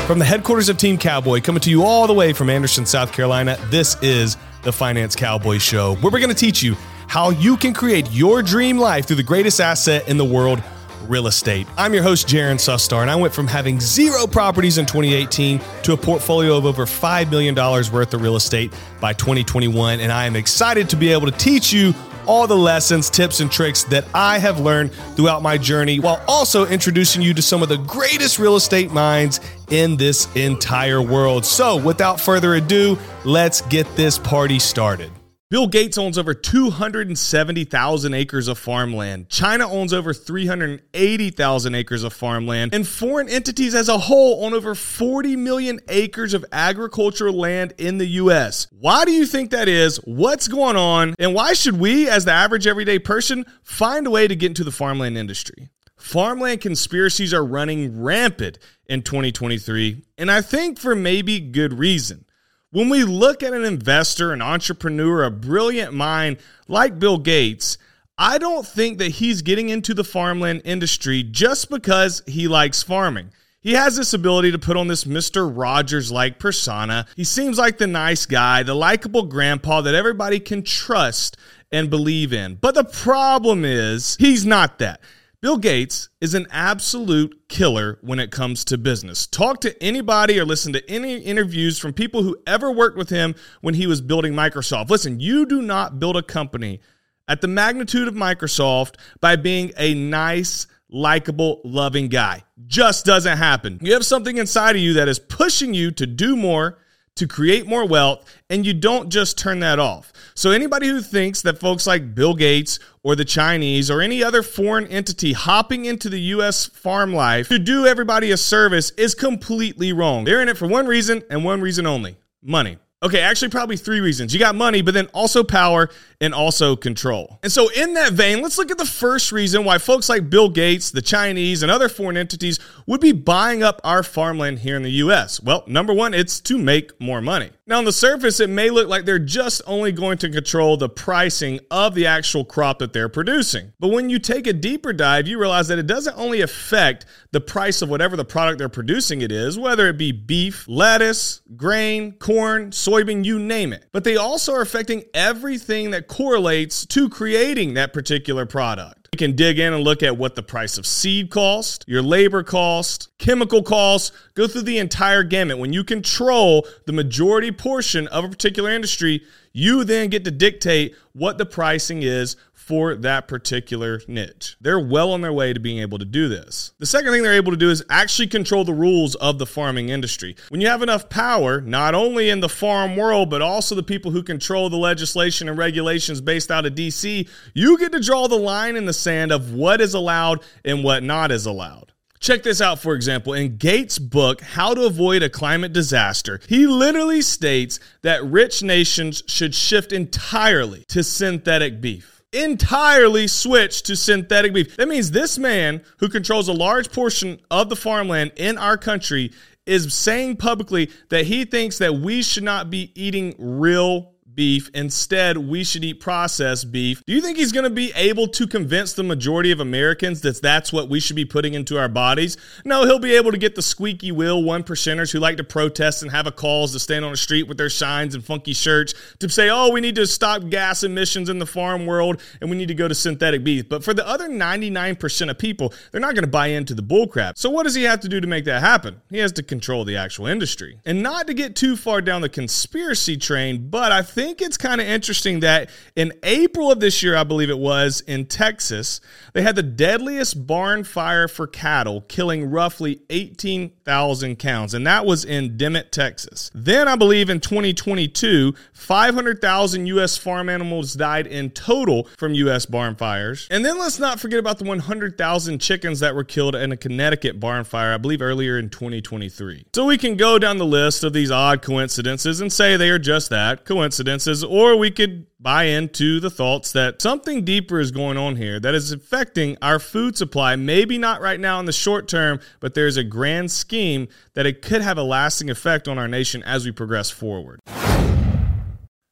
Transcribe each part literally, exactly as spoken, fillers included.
From the headquarters of Team Cowboy, coming to you all the way from Anderson, South Carolina, this is the Finance Cowboy Show, where we're going to teach you how you can create your dream life through the greatest asset in the world, real estate. I'm your host, Jaron Sustar, and I went from having zero properties in twenty eighteen to a portfolio of over five million dollars worth of real estate by twenty twenty-one, and I am excited to be able to teach you all the lessons, tips, and tricks that I have learned throughout my journey, while also introducing you to some of the greatest real estate minds in this entire world. So without further ado, let's get this party started. Bill Gates owns over two hundred seventy thousand acres of farmland. China owns over three hundred eighty thousand acres of farmland. And foreign entities as a whole own over forty million acres of agricultural land in the U S. Why do you think that is? What's going on? And why should we, as the average everyday person, find a way to get into the farmland industry? Farmland conspiracies are running rampant in twenty twenty-three, and I think for maybe good reason. When we look at an investor, an entrepreneur, a brilliant mind like Bill Gates, I don't think that he's getting into the farmland industry just because he likes farming. He has this ability to put on this Mister Rogers-like persona. He seems like the nice guy, the likable grandpa that everybody can trust and believe in. But the problem is, he's not that. Bill Gates is an absolute killer when it comes to business. Talk to anybody or listen to any interviews from people who ever worked with him when he was building Microsoft. Listen, you do not build a company at the magnitude of Microsoft by being a nice, likable, loving guy. Just doesn't happen. You have something inside of you that is pushing you to do more, to create more wealth, and you don't just turn that off. So anybody who thinks that folks like Bill Gates or the Chinese or any other foreign entity hopping into the U S farm life to do everybody a service is completely wrong. They're in it for one reason and one reason only: money. Okay, actually probably three reasons. You got money, but then also power and also control. And so in that vein, let's look at the first reason why folks like Bill Gates, the Chinese, and other foreign entities would be buying up our farmland here in the U S. Well, number one, it's to make more money. Now, on the surface, it may look like they're just only going to control the pricing of the actual crop that they're producing. But when you take a deeper dive, you realize that it doesn't only affect the price of whatever the product they're producing it is, whether it be beef, lettuce, grain, corn, soybean, you name it. But they also are affecting everything that correlates to creating that particular product. You can dig in and look at what the price of seed cost, your labor cost, chemical costs, go through the entire gamut. When you control the majority portion of a particular industry, you then get to dictate what the pricing is for that particular niche. They're well on their way to being able to do this. The second thing they're able to do is actually control the rules of the farming industry. When you have enough power, not only in the farm world, but also the people who control the legislation and regulations based out of D C, you get to draw the line in the sand of what is allowed and what not is allowed. Check this out, for example. In Gates' book, How to Avoid a Climate Disaster, he literally states that rich nations should shift entirely to synthetic beef. Entirely switch to synthetic beef. That means this man who controls a large portion of the farmland in our country is saying publicly that he thinks that we should not be eating real beef. Instead, we should eat processed beef. Do you think he's going to be able to convince the majority of Americans that that's what we should be putting into our bodies? No, he'll be able to get the squeaky wheel one percenters who like to protest and have a cause to stand on the street with their shines and funky shirts to say, oh, we need to stop gas emissions in the farm world and we need to go to synthetic beef. But for the other ninety-nine percent of people, they're not going to buy into the bullcrap. So what does he have to do to make that happen? He has to control the actual industry. And not to get too far down the conspiracy train, but I think I think it's kind of interesting that in April of this year, I believe it was, in Texas, they had the deadliest barn fire for cattle, killing roughly eighteen thousand cows, and that was in Dimmitt, Texas. Then I believe in twenty twenty-two, five hundred thousand U S farm animals died in total from U S barn fires. And then let's not forget about the one hundred thousand chickens that were killed in a Connecticut barn fire, I believe earlier in twenty twenty-three. So we can go down the list of these odd coincidences and say they are just that, coincidences, or we could buy into the thoughts that something deeper is going on here that is affecting our food supply, maybe not right now in the short term, but there's a grand scheme that it could have a lasting effect on our nation as we progress forward.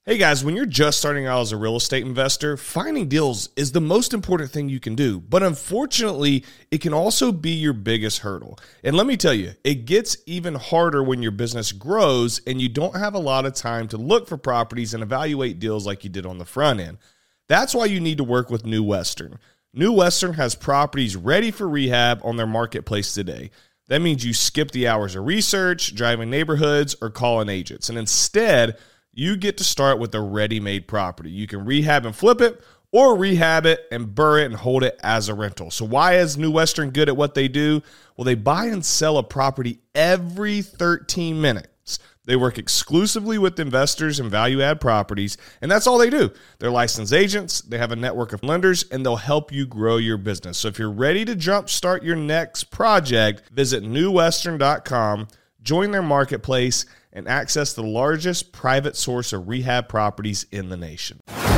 Hey guys, when you're just starting out as a real estate investor, finding deals is the most important thing you can do. But unfortunately, it can also be your biggest hurdle. And let me tell you, it gets even harder when your business grows and you don't have a lot of time to look for properties and evaluate deals like you did on the front end. That's why you need to work with New Western. New Western has properties ready for rehab on their marketplace today. That means you skip the hours of research, driving neighborhoods, or calling agents. And instead, you get to start with a ready-made property. You can rehab and flip it, or rehab it and burr it and hold it as a rental. So why is New Western good at what they do? Well, they buy and sell a property every thirteen minutes. They work exclusively with investors and value-add properties, and that's all they do. They're licensed agents, they have a network of lenders, and they'll help you grow your business. So if you're ready to jumpstart your next project, visit new western dot com, join their marketplace, and access the largest private source of rehab properties in the nation.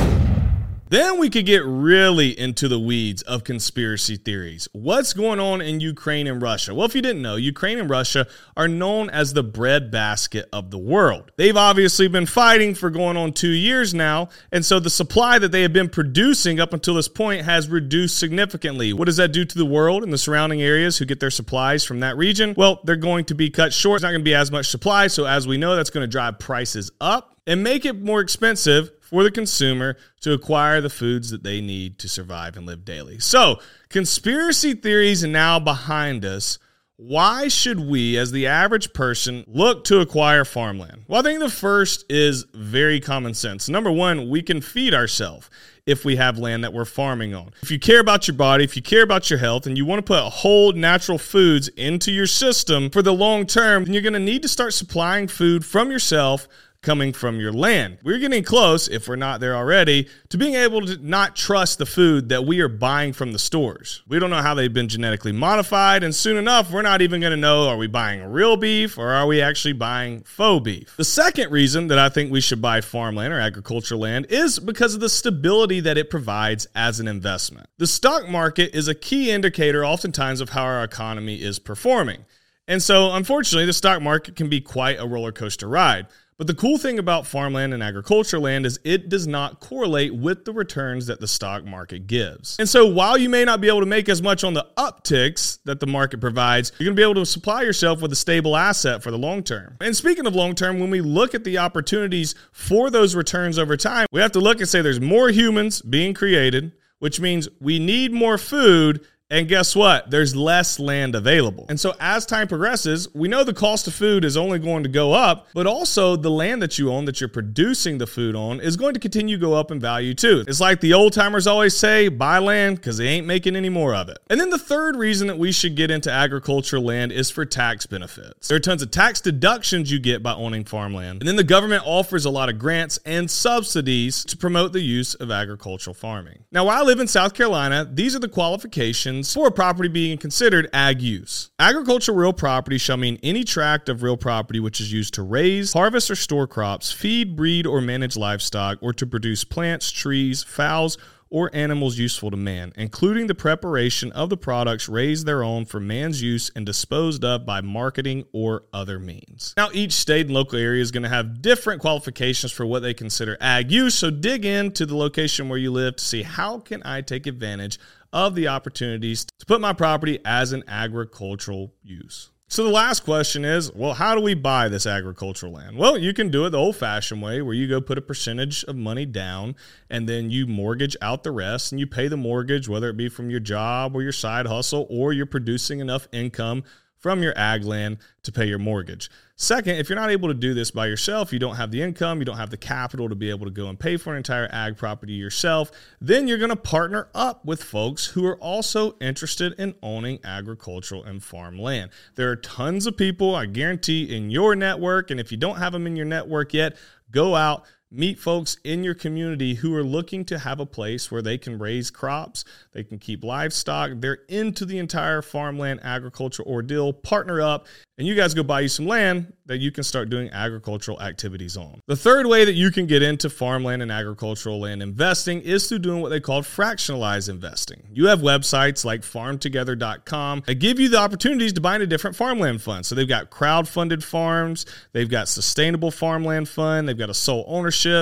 Then we could get really into the weeds of conspiracy theories. What's going on in Ukraine and Russia? Well, if you didn't know, Ukraine and Russia are known as the breadbasket of the world. They've obviously been fighting for going on two years now, and so the supply that they have been producing up until this point has reduced significantly. What does that do to the world and the surrounding areas who get their supplies from that region? Well, they're going to be cut short. There's not going to be as much supply, so as we know, that's going to drive prices up and make it more expensive for the consumer to acquire the foods that they need to survive and live daily. So, conspiracy theories are now behind us. Why should we, as the average person, look to acquire farmland? Well, I think the first is very common sense. Number one, we can feed ourselves if we have land that we're farming on. If you care about your body, if you care about your health, and you want to put whole natural foods into your system for the long term, then you're going to need to start supplying food from yourself coming from your land. We're getting close, if we're not there already, to being able to not trust the food that we are buying from the stores. We don't know how they've been genetically modified, and soon enough, we're not even going to know, are we buying real beef or are we actually buying faux beef? The second reason that I think we should buy farmland or agricultural land is because of the stability that it provides as an investment. The stock market is a key indicator oftentimes of how our economy is performing. And so, unfortunately, the stock market can be quite a roller coaster ride. But the cool thing about farmland and agricultural land is it does not correlate with the returns that the stock market gives. And so while you may not be able to make as much on the upticks that the market provides, you're going to be able to supply yourself with a stable asset for the long term. And speaking of long term, when we look at the opportunities for those returns over time, we have to look and say there's more humans being created, which means we need more food. And guess what? There's less land available. And so as time progresses, we know the cost of food is only going to go up, but also the land that you own that you're producing the food on is going to continue to go up in value too. It's like the old timers always say, buy land because they ain't making any more of it. And then the third reason that we should get into agricultural land is for tax benefits. There are tons of tax deductions you get by owning farmland. And then the government offers a lot of grants and subsidies to promote the use of agricultural farming. Now, while I live in South Carolina, these are the qualifications for a property being considered ag use. Agricultural real property shall mean any tract of real property which is used to raise, harvest, or store crops, feed, breed, or manage livestock, or to produce plants, trees, fowls, or animals useful to man, including the preparation of the products raised thereon for man's use and disposed of by marketing or other means. Now, each state and local area is going to have different qualifications for what they consider ag use, so dig into the location where you live to see how can I take advantage of the opportunities to put my property as an agricultural use. So the last question is, well, how do we buy this agricultural land? Well, you can do it the old-fashioned way where you go put a percentage of money down and then you mortgage out the rest and you pay the mortgage, whether it be from your job or your side hustle or you're producing enough income from your ag land to pay your mortgage. Second, if you're not able to do this by yourself, you don't have the income, you don't have the capital to be able to go and pay for an entire ag property yourself, then you're going to partner up with folks who are also interested in owning agricultural and farm land. There are tons of people, I guarantee, in your network, and if you don't have them in your network yet, go out, meet folks in your community who are looking to have a place where they can raise crops, they can keep livestock, they're into the entire farmland agriculture ordeal, partner up, and you guys go buy you some land that you can start doing agricultural activities on. The third way that you can get into farmland and agricultural land investing is through doing what they call fractionalized investing. You have websites like farm together dot com that give you the opportunities to buy into different farmland funds. So they've got crowd-funded farms, they've got sustainable farmland fund, they've got a sole ownership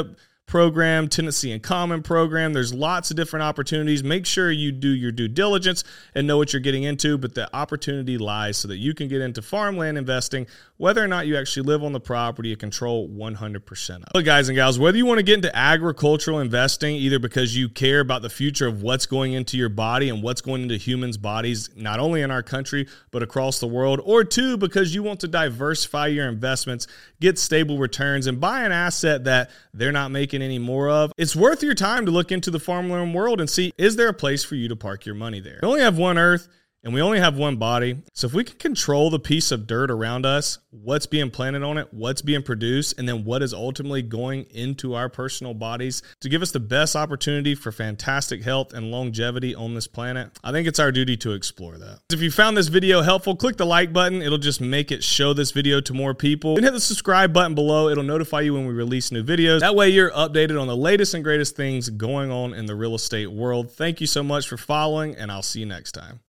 program, tenancy in common program. There's lots of different opportunities. Make sure you do your due diligence and know what you're getting into, but the opportunity lies so that you can get into farmland investing, whether or not you actually live on the property and control one hundred percent of it. Look, guys and gals, whether you want to get into agricultural investing, either because you care about the future of what's going into your body and what's going into humans' bodies, not only in our country, but across the world, or two, because you want to diversify your investments, get stable returns, and buy an asset that they're not making any more of, it's worth your time to look into the farmland world and see, is there a place for you to park your money there? We only have one earth and we only have one body. So if we can control the piece of dirt around us, what's being planted on it, what's being produced, and then what is ultimately going into our personal bodies to give us the best opportunity for fantastic health and longevity on this planet, I think it's our duty to explore that. If you found this video helpful, click the like button. It'll just make it show this video to more people. And hit the subscribe button below. It'll notify you when we release new videos. That way you're updated on the latest and greatest things going on in the real estate world. Thank you so much for following, and I'll see you next time.